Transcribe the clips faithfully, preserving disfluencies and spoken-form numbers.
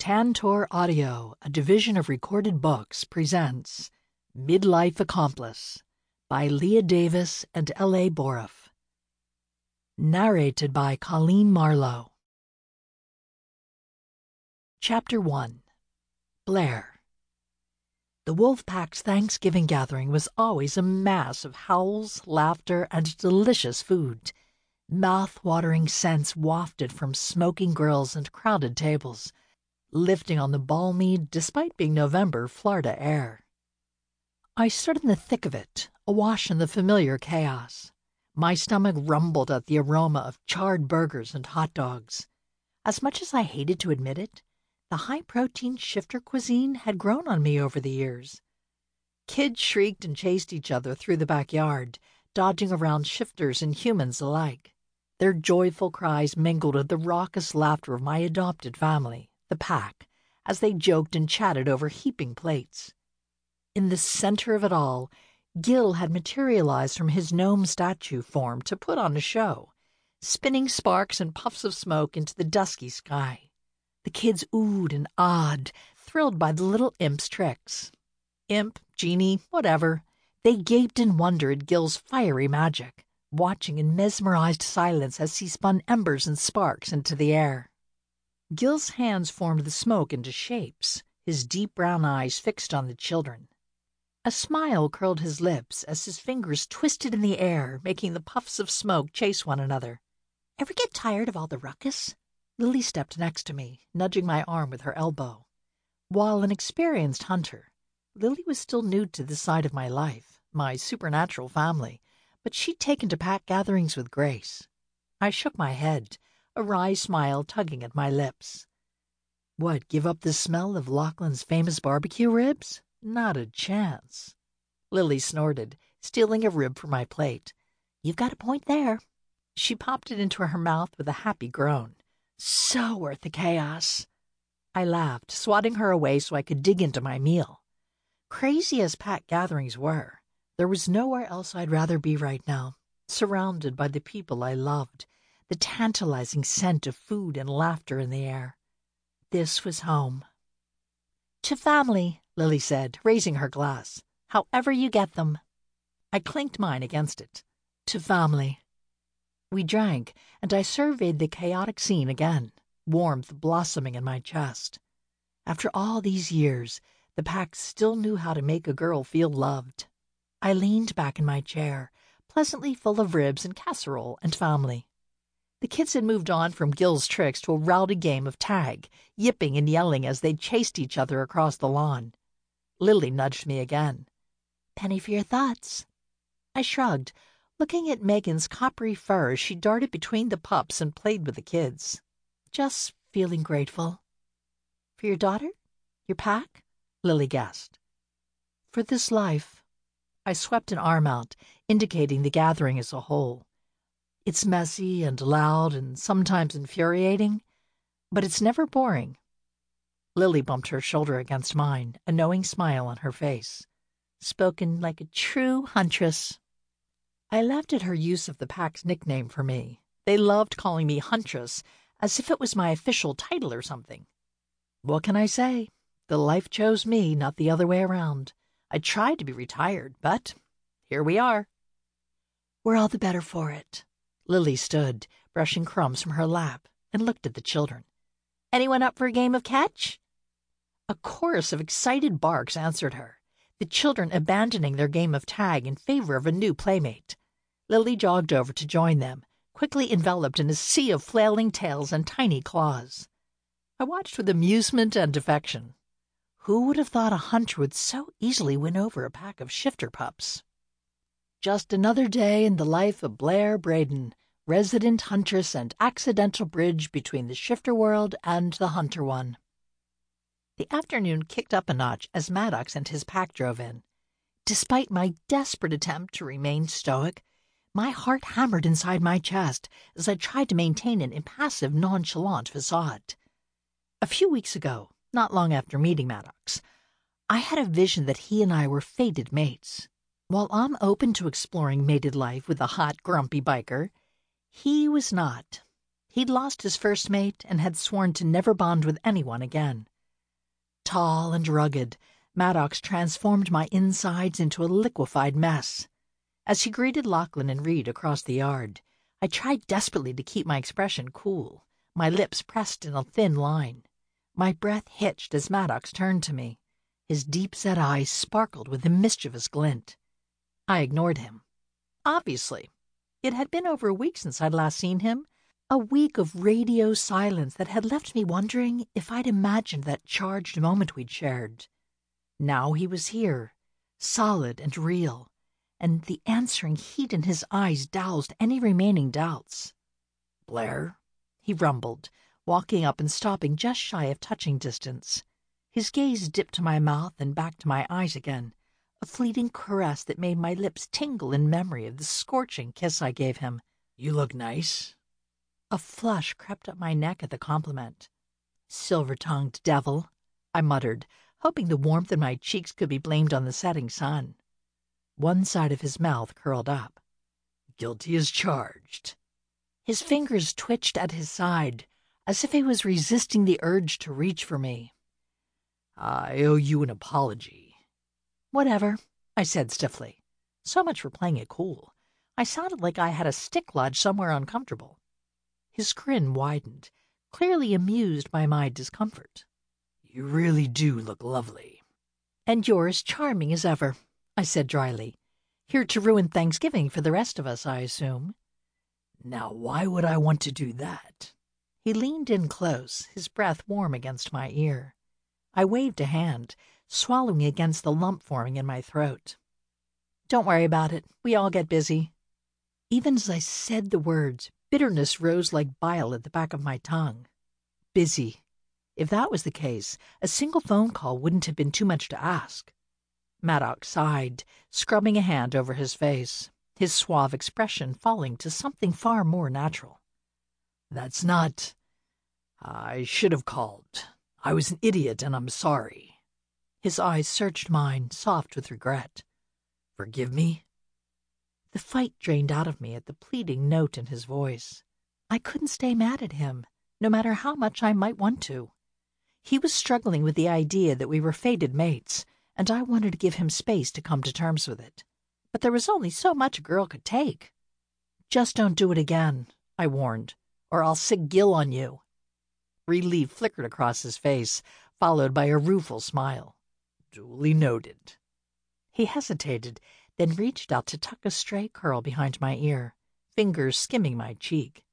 Tantor Audio, a division of Recorded Books, presents Midlife Accomplice by Leah Davis and L A Boroff. Narrated by Colleen Marlowe. Chapter one. Blair. The Wolfpack's Thanksgiving gathering was always a mass of howls, laughter, and delicious food. Mouth-watering scents wafted from smoking grills and crowded tables, lifting on the balmy, despite being November, Florida air. I stood in the thick of it, awash in the familiar chaos. My stomach rumbled at the aroma of charred burgers and hot dogs. As much as I hated to admit it, the high-protein shifter cuisine had grown on me over the years. Kids shrieked and chased each other through the backyard, dodging around shifters and humans alike. Their joyful cries mingled with the raucous laughter of my adopted family, the pack, as they joked and chatted over heaping plates. In the center of it all, Gil had materialized from his gnome statue form to put on a show, spinning sparks and puffs of smoke into the dusky sky. The kids oohed and ahed, thrilled by the little imp's tricks. Imp, genie, whatever, they gaped in wonder at Gil's fiery magic, watching in mesmerized silence as he spun embers and sparks into the air. Gil's hands formed the smoke into shapes, his deep brown eyes fixed on the children. A smile curled his lips as his fingers twisted in the air, making the puffs of smoke chase one another. "Ever get tired of all the ruckus?" Lily stepped next to me, nudging my arm with her elbow. While an experienced hunter, Lily was still new to this side of my life, my supernatural family, but she'd taken to pack gatherings with grace. I shook my head, a wry smile tugging at my lips. What, give up the smell of Lachlan's famous barbecue ribs? Not a chance. Lily snorted, stealing a rib from my plate. "You've got a point there." She popped it into her mouth with a happy groan. "So worth the chaos." I laughed, swatting her away so I could dig into my meal. Crazy as pack gatherings were, there was nowhere else I'd rather be right now, surrounded by the people I loved, the tantalizing scent of food and laughter in the air. This was home. "To family," Lily said, raising her glass. "However you get them." I clinked mine against it. "To family." We drank, and I surveyed the chaotic scene again, warmth blossoming in my chest. After all these years, the pack still knew how to make a girl feel loved. I leaned back in my chair, pleasantly full of ribs and casserole and family. The kids had moved on from Gil's tricks to a rowdy game of tag, yipping and yelling as they chased each other across the lawn. Lily nudged me again. "Penny for your thoughts." I shrugged, looking at Megan's coppery fur as she darted between the pups and played with the kids. "Just feeling grateful." "For your daughter? Your pack?" Lily guessed. "For this life." I swept an arm out, indicating the gathering as a whole. "It's messy and loud and sometimes infuriating, but it's never boring." Lily bumped her shoulder against mine, a knowing smile on her face. "Spoken like a true huntress." I laughed at her use of the pack's nickname for me. They loved calling me Huntress, as if it was my official title or something. What can I say? The life chose me, not the other way around. I tried to be retired, but here we are. "We're all the better for it." Lily stood, brushing crumbs from her lap, and looked at the children. "Anyone up for a game of catch?" A chorus of excited barks answered her, the children abandoning their game of tag in favor of a new playmate. Lily jogged over to join them, quickly enveloped in a sea of flailing tails and tiny claws. I watched with amusement and affection. Who would have thought a hunter would so easily win over a pack of shifter pups? Just another day in the life of Blair Braden, resident huntress and accidental bridge between the shifter world and the hunter one. The afternoon kicked up a notch as Maddox and his pack drove in. Despite my desperate attempt to remain stoic, my heart hammered inside my chest as I tried to maintain an impassive, nonchalant facade. A few weeks ago, not long after meeting Maddox, I had a vision that he and I were fated mates. While I'm open to exploring mated life with a hot, grumpy biker, he was not. He'd lost his first mate and had sworn to never bond with anyone again. Tall and rugged, Maddox transformed my insides into a liquefied mess. As he greeted Lachlan and Reed across the yard, I tried desperately to keep my expression cool, my lips pressed in a thin line. My breath hitched as Maddox turned to me. His deep-set eyes sparkled with a mischievous glint. I ignored him. Obviously. It had been over a week since I'd last seen him, a week of radio silence that had left me wondering if I'd imagined that charged moment we'd shared. Now he was here, solid and real, and the answering heat in his eyes doused any remaining doubts. "Blair?" he rumbled, walking up and stopping just shy of touching distance. His gaze dipped to my mouth and back to my eyes again, a fleeting caress that made my lips tingle in memory of the scorching kiss I gave him. "You look nice." A flush crept up my neck at the compliment. "Silver-tongued devil," I muttered, hoping the warmth in my cheeks could be blamed on the setting sun. One side of his mouth curled up. "Guilty as charged." His fingers twitched at his side, as if he was resisting the urge to reach for me. "I owe you an apology." "Whatever," I said stiffly. So much for playing it cool. I sounded like I had a stick lodged somewhere uncomfortable. His grin widened, clearly amused by my discomfort. "You really do look lovely." "And you're as charming as ever," I said dryly. "Here to ruin Thanksgiving for the rest of us, I assume." "Now why would I want to do that?" He leaned in close, his breath warm against my ear. I waved a hand, swallowing against the lump forming in my throat. "Don't worry about it. We all get busy." Even as I said the words, bitterness rose like bile at the back of my tongue. Busy. If that was the case, a single phone call wouldn't have been too much to ask. Maddox sighed, scrubbing a hand over his face, his suave expression falling to something far more natural. "That's not... I should have called. I was an idiot and I'm sorry." His eyes searched mine, soft with regret. "Forgive me?" The fight drained out of me at the pleading note in his voice. I couldn't stay mad at him, no matter how much I might want to. He was struggling with the idea that we were fated mates, and I wanted to give him space to come to terms with it. But there was only so much a girl could take. "Just don't do it again," I warned, "or I'll sick Gil on you." Relief flickered across his face, followed by a rueful smile. "Duly noted." He hesitated, then reached out to tuck a stray curl behind my ear, fingers skimming my cheek.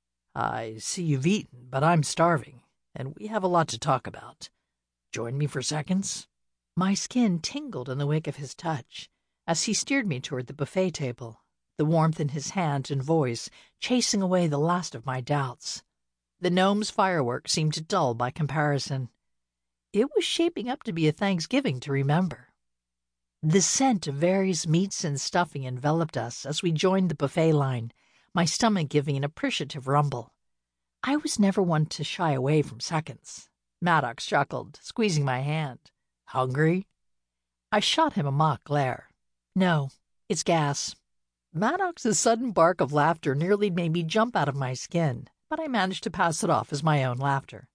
"I see you've eaten, but I'm starving, and we have a lot to talk about. Join me for seconds?" My skin tingled in the wake of his touch, as he steered me toward the buffet table, the warmth in his hand and voice chasing away the last of my doubts. The gnome's fireworks seemed dull by comparison. It was shaping up to be a Thanksgiving to remember. The scent of various meats and stuffing enveloped us as we joined the buffet line, my stomach giving an appreciative rumble. I was never one to shy away from seconds. Maddox chuckled, squeezing my hand. "Hungry?" I shot him a mock glare. "No, it's gas." Maddox's sudden bark of laughter nearly made me jump out of my skin, but I managed to pass it off as my own laughter.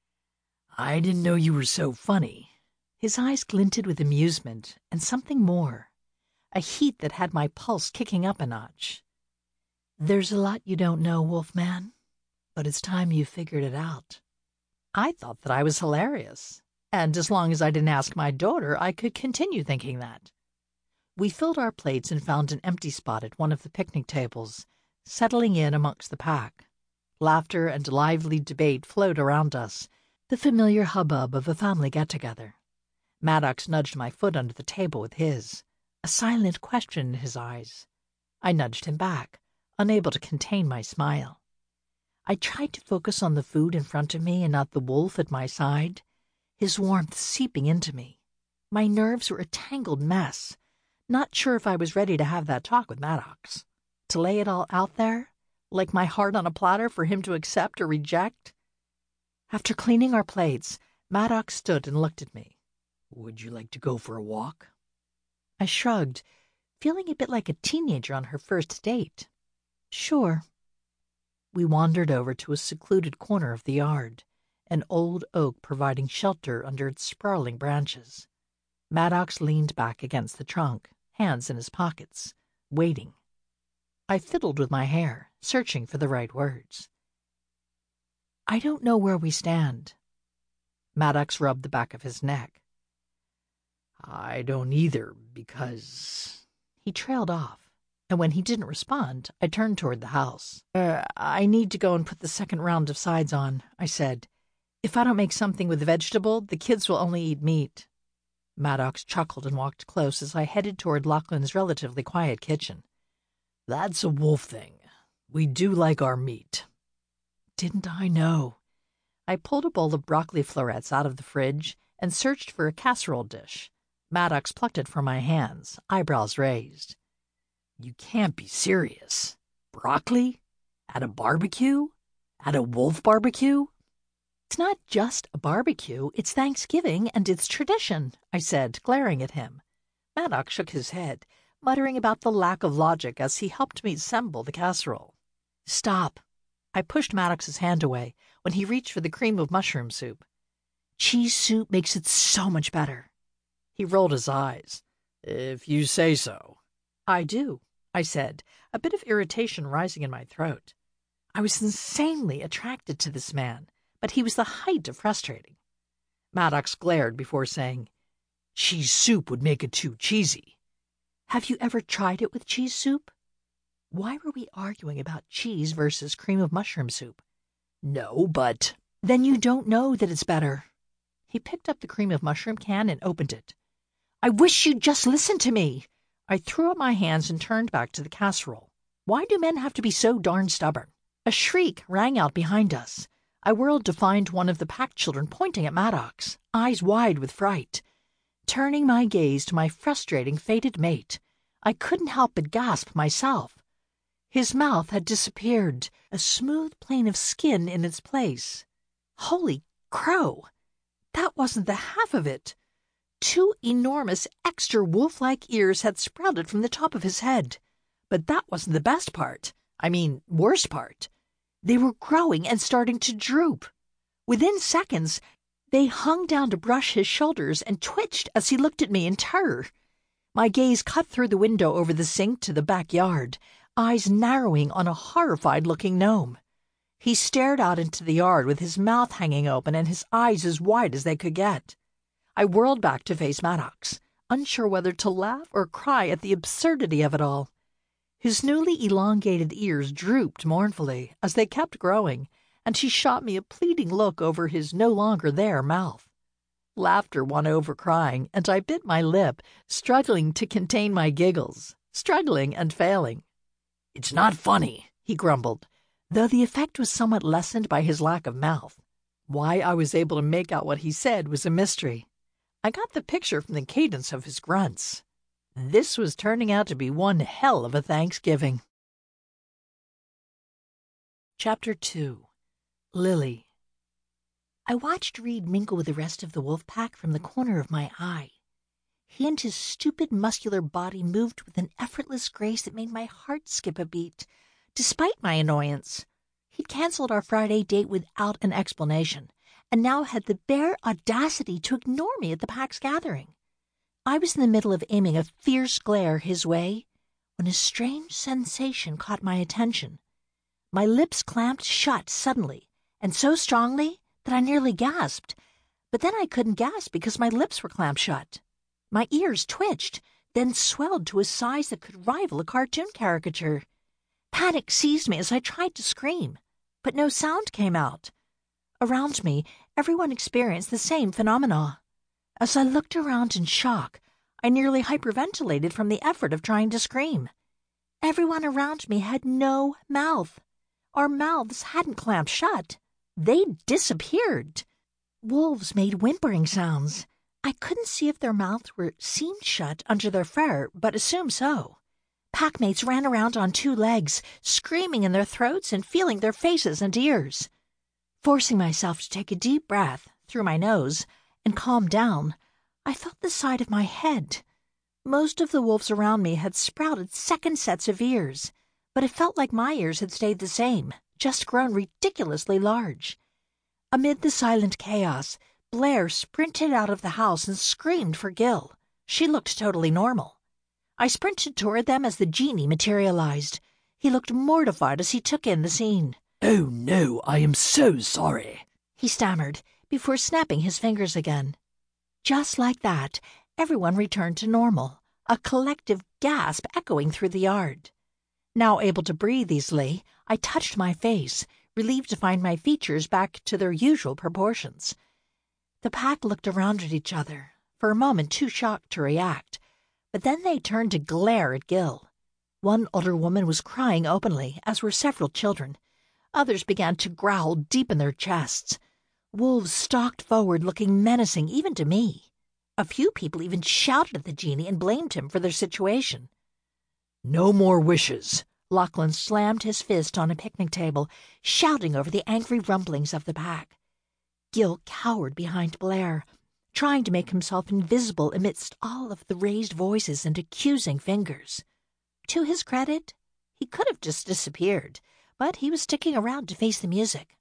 "I didn't know you were so funny." His eyes glinted with amusement and something more, a heat that had my pulse kicking up a notch. "There's a lot you don't know, Wolfman, but it's time you figured it out." I thought that I was hilarious, and as long as I didn't ask my daughter, I could continue thinking that. We filled our plates and found an empty spot at one of the picnic tables, settling in amongst the pack. Laughter and lively debate flowed around us, the familiar hubbub of a family get-together. Maddox nudged my foot under the table with his, a silent question in his eyes. I nudged him back, unable to contain my smile. I tried to focus on the food in front of me and not the wolf at my side, his warmth seeping into me. My nerves were a tangled mess, not sure if I was ready to have that talk with Maddox. To lay it all out there, like my heart on a platter for him to accept or reject. After cleaning our plates, Maddox stood and looked at me. "Would you like to go for a walk?" I shrugged, feeling a bit like a teenager on her first date. "Sure." We wandered over to a secluded corner of the yard, an old oak providing shelter under its sprawling branches. Maddox leaned back against the trunk, hands in his pockets, waiting. I fiddled with my hair, searching for the right words. "I don't know where we stand." Maddox rubbed the back of his neck. "I don't either, because—" He trailed off, and when he didn't respond, I turned toward the house. Uh, I need to go and put the second round of sides on, I said. If I don't make something with the vegetable, the kids will only eat meat. Maddox chuckled and walked close as I headed toward Lachlan's relatively quiet kitchen. "That's a wolf thing. We do like our meat." Didn't I know? I pulled a bowl of broccoli florets out of the fridge and searched for a casserole dish. Maddox plucked it from my hands, eyebrows raised. "You can't be serious. Broccoli? At a barbecue? At a wolf barbecue?" "It's not just a barbecue, it's Thanksgiving and it's tradition," I said, glaring at him. Maddox shook his head, muttering about the lack of logic as he helped me assemble the casserole. "Stop." I pushed Maddox's hand away when he reached for the cream of mushroom soup. "Cheese soup makes it so much better." He rolled his eyes. "If you say so." "I do," I said, a bit of irritation rising in my throat. I was insanely attracted to this man, but he was the height of frustrating. Maddox glared before saying, "Cheese soup would make it too cheesy." "Have you ever tried it with cheese soup?" Why were we arguing about cheese versus cream of mushroom soup? "No, but—" "Then you don't know that it's better." He picked up the cream of mushroom can and opened it. "I wish you'd just listen to me." I threw up my hands and turned back to the casserole. Why do men have to be so darn stubborn? A shriek rang out behind us. I whirled to find one of the pack children pointing at Maddox, eyes wide with fright. Turning my gaze to my frustrating fated mate, I couldn't help but gasp myself. His mouth had disappeared, a smooth plane of skin in its place. Holy crow! That wasn't the half of it. Two enormous, extra wolf-like ears had sprouted from the top of his head. But that wasn't the best part. I mean, worst part. They were growing and starting to droop. Within seconds, they hung down to brush his shoulders and twitched as he looked at me in terror. My gaze cut through the window over the sink to the backyard, eyes narrowing on a horrified-looking gnome. He stared out into the yard with his mouth hanging open and his eyes as wide as they could get. I whirled back to face Maddox, unsure whether to laugh or cry at the absurdity of it all. His newly elongated ears drooped mournfully as they kept growing, and he shot me a pleading look over his no-longer-there mouth. Laughter won over crying, and I bit my lip, struggling to contain my giggles, struggling and failing. "It's not funny," he grumbled, though the effect was somewhat lessened by his lack of mouth. Why I was able to make out what he said was a mystery. I got the picture from the cadence of his grunts. This was turning out to be one hell of a Thanksgiving. Chapter two. Lily. I watched Reed mingle with the rest of the wolf pack from the corner of my eye. He and his stupid muscular body moved with an effortless grace that made my heart skip a beat, despite my annoyance. He'd canceled our Friday date without an explanation, and now had the bare audacity to ignore me at the pack's gathering. I was in the middle of aiming a fierce glare his way when a strange sensation caught my attention. My lips clamped shut suddenly, and so strongly that I nearly gasped. But then I couldn't gasp because my lips were clamped shut. My ears twitched, then swelled to a size that could rival a cartoon caricature. Panic seized me as I tried to scream, but no sound came out. Around me, everyone experienced the same phenomena. As I looked around in shock, I nearly hyperventilated from the effort of trying to scream. Everyone around me had no mouth. Our mouths hadn't clamped shut. They'd disappeared. Wolves made whimpering sounds. I couldn't see if their mouths were seamed shut under their fur, but assumed so. Packmates ran around on two legs, screaming in their throats and feeling their faces and ears. Forcing myself to take a deep breath through my nose and calm down, I felt the side of my head. Most of the wolves around me had sprouted second sets of ears, but it felt like my ears had stayed the same, just grown ridiculously large. Amid the silent chaos, Blair sprinted out of the house and screamed for Gil. She looked totally normal. I sprinted toward them as the genie materialized. He looked mortified as he took in the scene. "Oh no, I am so sorry," he stammered, before snapping his fingers again. Just like that, everyone returned to normal, a collective gasp echoing through the yard. Now able to breathe easily, I touched my face, relieved to find my features back to their usual proportions. The pack looked around at each other, for a moment too shocked to react, but then they turned to glare at Gil. One older woman was crying openly, as were several children. Others began to growl deep in their chests. Wolves stalked forward, looking menacing even to me. A few people even shouted at the genie and blamed him for their situation. "No more wishes." Lachlan slammed his fist on a picnic table, shouting over the angry rumblings of the pack. Gil cowered behind Blair, trying to make himself invisible amidst all of the raised voices and accusing fingers. To his credit, he could have just disappeared, but he was sticking around to face the music.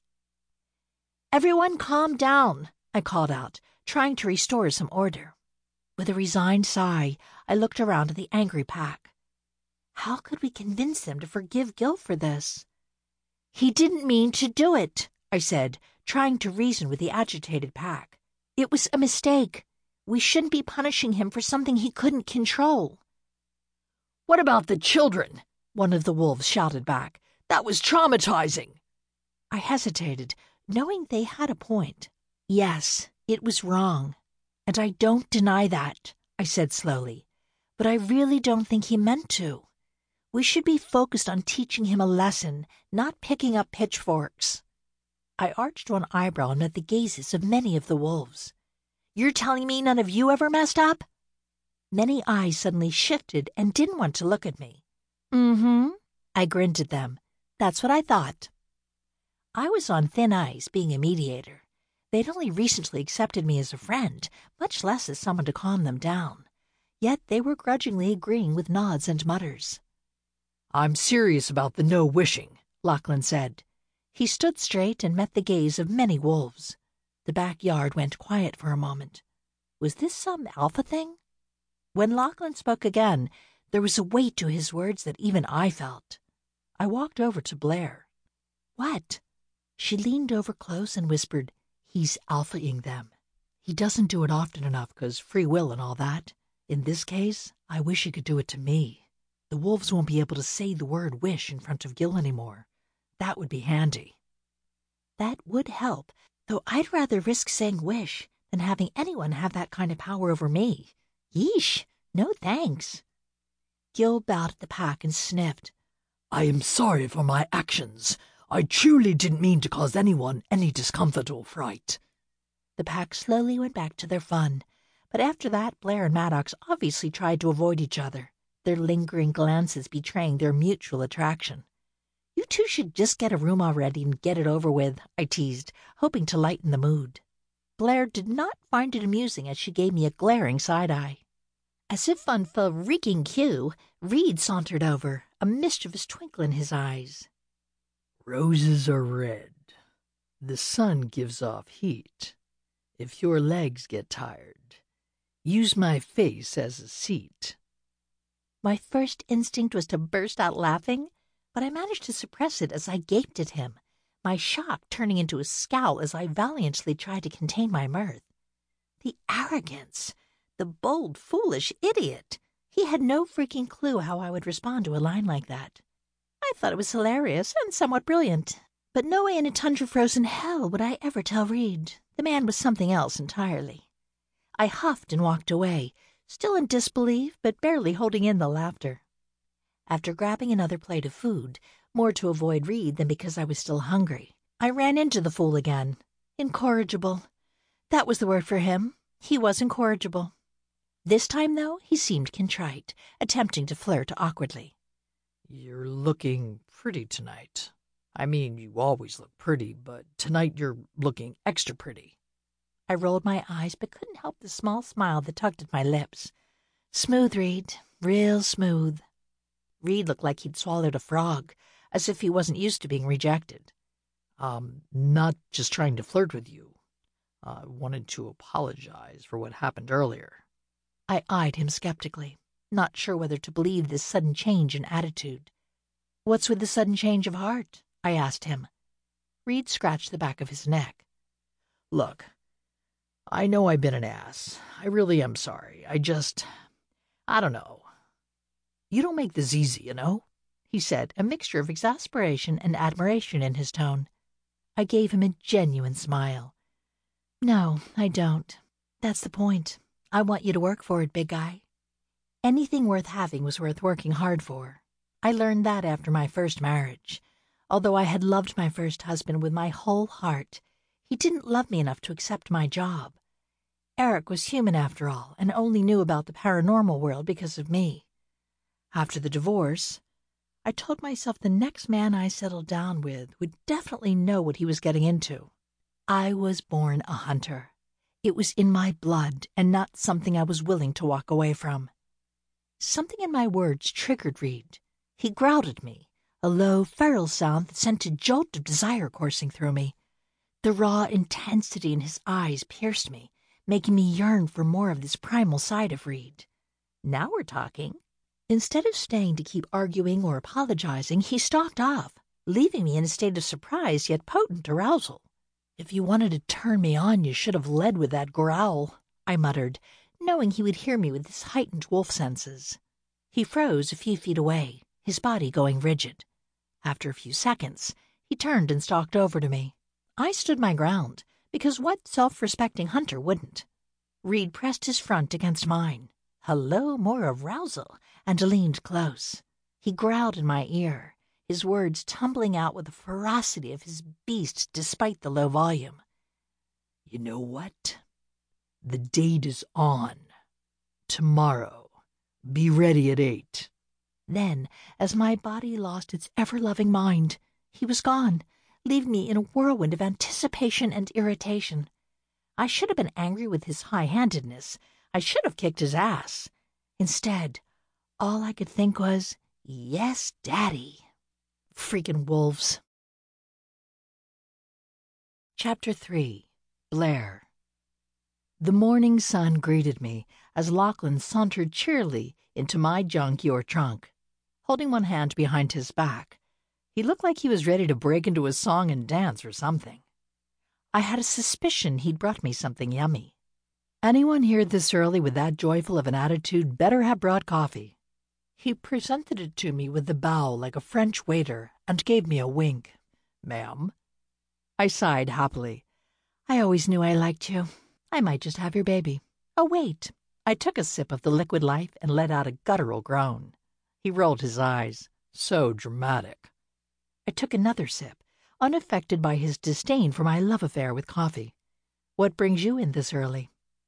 "Everyone calm down," I called out, trying to restore some order. With a resigned sigh, I looked around at the angry pack. How could we convince them to forgive Gil for this? "He didn't mean to do it," I said, trying to reason with the agitated pack. "It was a mistake. We shouldn't be punishing him for something he couldn't control." "What about the children?" one of the wolves shouted back. "That was traumatizing." I hesitated, knowing they had a point. "Yes, it was wrong, and I don't deny that," I said slowly. "But I really don't think he meant to. We should be focused on teaching him a lesson, not picking up pitchforks." I arched one eyebrow and met the gazes of many of the wolves. "You're telling me none of you ever messed up?" Many eyes suddenly shifted and didn't want to look at me. "Mm-hmm," I grinned at them. "That's what I thought." I was on thin ice, being a mediator. They'd only recently accepted me as a friend, much less as someone to calm them down. Yet they were grudgingly agreeing with nods and mutters. "I'm serious about the no wishing," Lachlan said. He stood straight and met the gaze of many wolves. The backyard went quiet for a moment. Was this some alpha thing? When Lachlan spoke again, there was a weight to his words that even I felt. I walked over to Blair. "What?" She leaned over close and whispered, "He's alphaing them. He doesn't do it often enough because free will and all that. In this case, I wish he could do it to me. The wolves won't be able to say the word wish in front of Gil anymore. That would be handy." That would help, though I'd rather risk saying wish than having anyone have that kind of power over me. Yeesh, no thanks. Gil bowed at the pack and sniffed. "I am sorry for my actions. I truly didn't mean to cause anyone any discomfort or fright." The pack slowly went back to their fun, but after that Blair and Maddox obviously tried to avoid each other, their lingering glances betraying their mutual attraction. "You two should just get a room already and get it over with," I teased, hoping to lighten the mood. Blair did not find it amusing as she gave me a glaring side-eye. As if on freaking cue, Reed sauntered over, a mischievous twinkle in his eyes. "Roses are red. The sun gives off heat. If your legs get tired, use my face as a seat." My first instinct was to burst out laughing, but I managed to suppress it as I gaped at him, my shock turning into a scowl as I valiantly tried to contain my mirth. The arrogance! The bold, foolish idiot! He had no freaking clue how I would respond to a line like that. I thought it was hilarious and somewhat brilliant, but no way in a tundra-frozen hell would I ever tell Reed. The man was something else entirely. I huffed and walked away, still in disbelief, but barely holding in the laughter. After grabbing another plate of food, more to avoid Reed than because I was still hungry, I ran into the fool again. Incorrigible. That was the word for him. He was incorrigible. This time, though, he seemed contrite, attempting to flirt awkwardly. "You're looking pretty tonight. I mean, you always look pretty, but tonight you're looking extra pretty." I rolled my eyes but couldn't help the small smile that tugged at my lips. Smooth, Reed. Real smooth. Reed looked like he'd swallowed a frog, as if he wasn't used to being rejected. Um, not just trying to flirt with you. I uh, wanted to apologize for what happened earlier. I eyed him skeptically, not sure whether to believe this sudden change in attitude. What's with the sudden change of heart? I asked him. Reed scratched the back of his neck. Look, I know I've been an ass. I really am sorry. I just, I don't know. You don't make this easy, you know, he said, a mixture of exasperation and admiration in his tone. I gave him a genuine smile. No, I don't. That's the point. I want you to work for it, big guy. Anything worth having was worth working hard for. I learned that after my first marriage. Although I had loved my first husband with my whole heart, he didn't love me enough to accept my job. Eric was human after all, and only knew about the paranormal world because of me. After the divorce, I told myself the next man I settled down with would definitely know what he was getting into. I was born a hunter. It was in my blood and not something I was willing to walk away from. Something in my words triggered Reed. He growled at me, a low, feral sound that sent a jolt of desire coursing through me. The raw intensity in his eyes pierced me, making me yearn for more of this primal side of Reed. Now we're talking. Instead of staying to keep arguing or apologizing, he stalked off, leaving me in a state of surprise yet potent arousal. If you wanted to turn me on, you should have led with that growl, I muttered, knowing he would hear me with his heightened wolf senses. He froze a few feet away, his body going rigid. After a few seconds, he turned and stalked over to me. I stood my ground, because what self-respecting hunter wouldn't? Reed pressed his front against mine. Hello, more arousal, and leaned close. He growled in my ear, his words tumbling out with the ferocity of his beast despite the low volume. You know what? The date is on. Tomorrow. Be ready at eight. Then, as my body lost its ever-loving mind, he was gone, leaving me in a whirlwind of anticipation and irritation. I should have been angry with his high-handedness. I should have kicked his ass. Instead, all I could think was, yes, Daddy. Freaking wolves. Chapter three. Blair. The morning sun greeted me as Lachlan sauntered cheerily into my junkyard trunk. Holding one hand behind his back, he looked like he was ready to break into a song and dance or something. I had a suspicion he'd brought me something yummy. Anyone here this early with that joyful of an attitude better have brought coffee. He presented it to me with a bow like a French waiter and gave me a wink. Ma'am? I sighed happily. I always knew I liked you. I might just have your baby. Oh, wait. I took a sip of the liquid life and let out a guttural groan. He rolled his eyes. So dramatic. I took another sip, unaffected by his disdain for my love affair with coffee. What brings you in this early?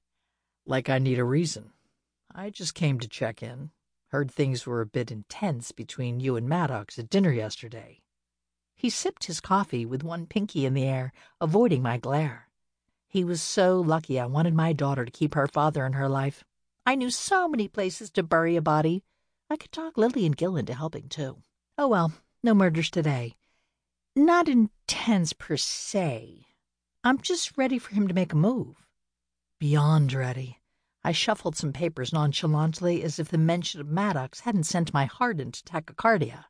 Like I need a reason. I just came to check in. Heard things were a bit intense between you and Maddox at dinner yesterday. He sipped his coffee with one pinky in the air, avoiding my glare. He was so lucky I wanted my daughter to keep her father in her life. I knew so many places to bury a body. I could talk Lily and Gil into helping, too. Oh, well, no murders today. Not intense per se. I'm just ready for him to make a move. Beyond ready. I shuffled some papers nonchalantly as if the mention of Maddox hadn't sent my heart into tachycardia.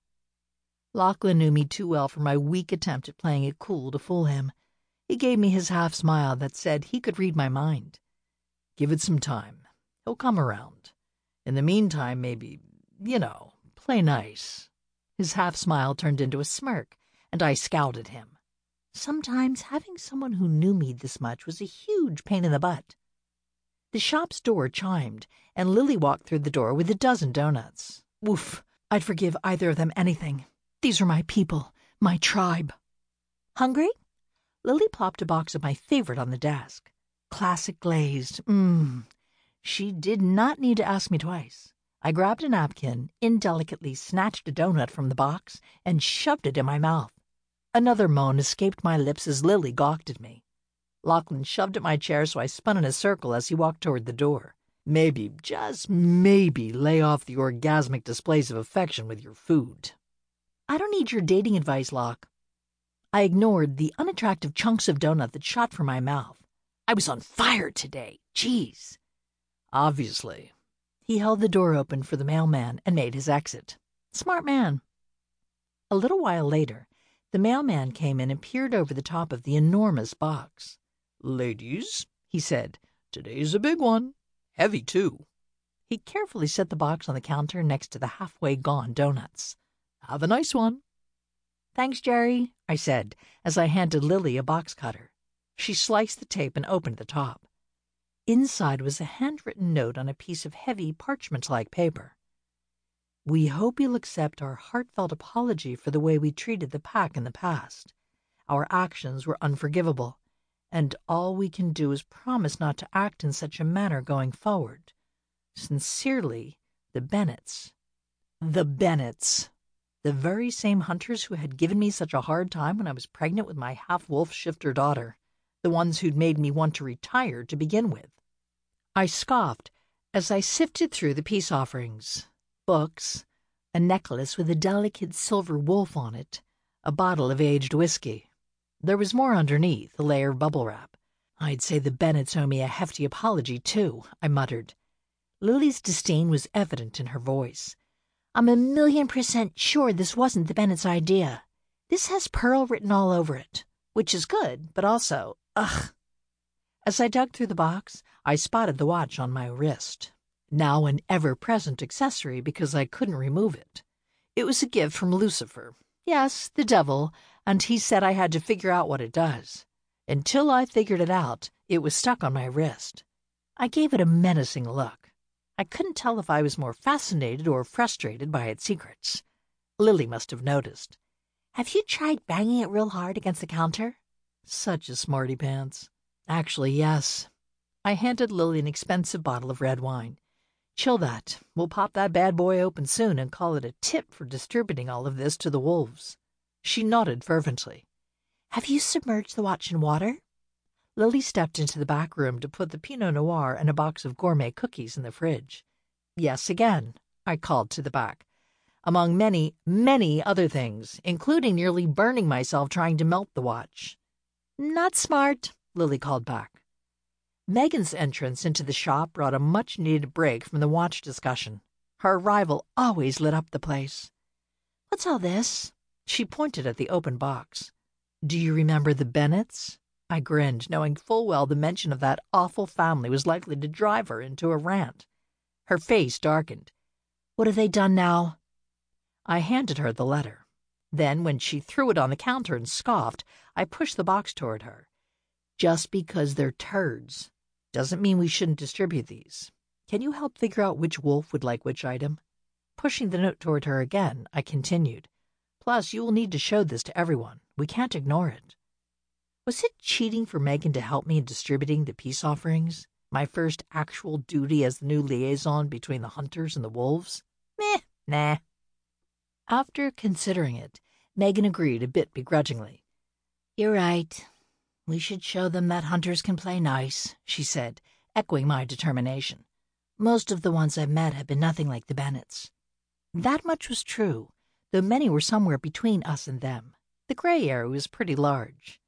Lachlan knew me too well for my weak attempt at playing it cool to fool him. He gave me his half-smile that said he could read my mind. Give it some time. He'll come around. In the meantime, maybe, you know, play nice. His half-smile turned into a smirk, and I scowled at him. Sometimes having someone who knew me this much was a huge pain in the butt. The shop's door chimed, and Lily walked through the door with a dozen donuts. Woof, I'd forgive either of them anything. These are my people, my tribe. Hungry? Lily plopped a box of my favorite on the desk. Classic glazed. Mmm. She did not need to ask me twice. I grabbed a napkin, indelicately snatched a donut from the box, and shoved it in my mouth. Another moan escaped my lips as Lily gawked at me. Lachlan shoved at my chair, so I spun in a circle as he walked toward the door. Maybe, just maybe, lay off the orgasmic displays of affection with your food. I don't need your dating advice, Locke. I ignored the unattractive chunks of donut that shot from my mouth. I was on fire today. Jeez. Obviously. He held the door open for the mailman and made his exit. Smart man. A little while later, the mailman came in and peered over the top of the enormous box. "Ladies," he said, "today's a big one. Heavy, too." He carefully set the box on the counter next to the halfway gone donuts. "Have a nice one." "Thanks, Jerry," I said as I handed Lily a box cutter. She sliced the tape and opened the top. Inside was a handwritten note on a piece of heavy parchment-like paper. "We hope you'll accept our heartfelt apology for the way we treated the pack in the past. Our actions were unforgivable, and all we can do is promise not to act in such a manner going forward. Sincerely, the Bennetts." The Bennetts! The very same hunters who had given me such a hard time when I was pregnant with my half-wolf shifter daughter. The ones who'd made me want to retire to begin with. I scoffed as I sifted through the peace offerings. Books, a necklace with a delicate silver wolf on it, a bottle of aged whiskey. There was more underneath, a layer of bubble wrap. "I'd say the Bennetts owe me a hefty apology, too," I muttered. Lily's disdain was evident in her voice. "I'm a million percent sure this wasn't the Bennetts' idea. This has Pearl written all over it, which is good, but also, ugh." As I dug through the box, I spotted the watch on my wrist. Now an ever-present accessory because I couldn't remove it. It was a gift from Lucifer. Yes, the devil, and he said I had to figure out what it does. Until I figured it out, it was stuck on my wrist. I gave it a menacing look. I couldn't tell if I was more fascinated or frustrated by its secrets. Lily must have noticed. "Have you tried banging it real hard against the counter?" Such a smarty pants. Actually, yes. I handed Lily an expensive bottle of red wine. "Chill that. We'll pop that bad boy open soon and call it a tip for distributing all of this to the wolves." She nodded fervently. "Have you submerged the watch in water?" Lily stepped into the back room to put the Pinot Noir and a box of gourmet cookies in the fridge. "Yes, again," I called to the back. "Among many, many other things, including nearly burning myself trying to melt the watch." "Not smart," Lily called back. Megan's entrance into the shop brought a much-needed break from the watch discussion. Her arrival always lit up the place. "What's all this?" She pointed at the open box. "Do you remember the Bennetts?" I grinned, knowing full well the mention of that awful family was likely to drive her into a rant. Her face darkened. "What have they done now?" I handed her the letter. Then, when she threw it on the counter and scoffed, I pushed the box toward her. "Just because they're turds doesn't mean we shouldn't distribute these. Can you help figure out which wolf would like which item?" Pushing the note toward her again, I continued. "Plus, you will need to show this to everyone. We can't ignore it." Was it cheating for Megan to help me in distributing the peace offerings? My first actual duty as the new liaison between the hunters and the wolves? Meh, nah. After considering it, Megan agreed a bit begrudgingly. "You're right. We should show them that hunters can play nice," she said, echoing my determination. "Most of the ones I've met have been nothing like the Bennetts." That much was true, though many were somewhere between us and them. The gray area was pretty large.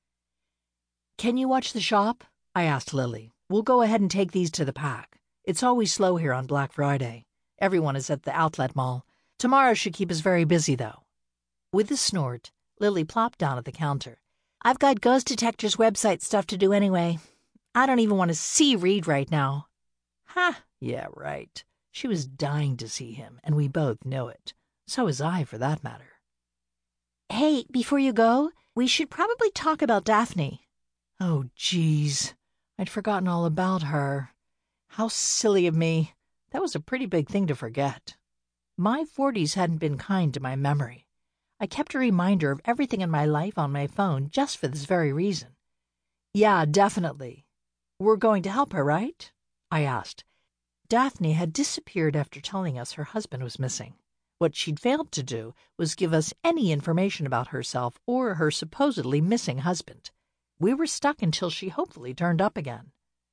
"Can you watch the shop?" I asked Lily. "We'll go ahead and take these to the pack. It's always slow here on Black Friday. Everyone is at the outlet mall. Tomorrow should keep us very busy, though." With a snort, Lily plopped down at the counter. "I've got Ghost Detector's website stuff to do anyway. I don't even want to see Reed right now." Ha! Yeah, right. She was dying to see him, and we both know it. So was I, for that matter. "Hey, before you go, we should probably talk about Daphne." Oh, geez. I'd forgotten all about her. How silly of me. That was a pretty big thing to forget. My forties hadn't been kind to my memory. I kept a reminder of everything in my life on my phone just for this very reason. "Yeah, definitely. We're going to help her, right?" I asked. Daphne had disappeared after telling us her husband was missing. What she'd failed to do was give us any information about herself or her supposedly missing husband. We were stuck until she hopefully turned up again.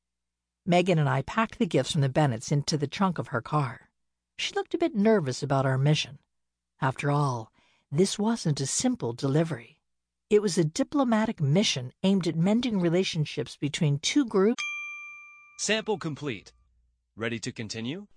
Megan and I packed the gifts from the Bennetts into the trunk of her car. She looked a bit nervous about our mission. After all, this wasn't a simple delivery. It was a diplomatic mission aimed at mending relationships between two groups. Sample complete. Ready to continue?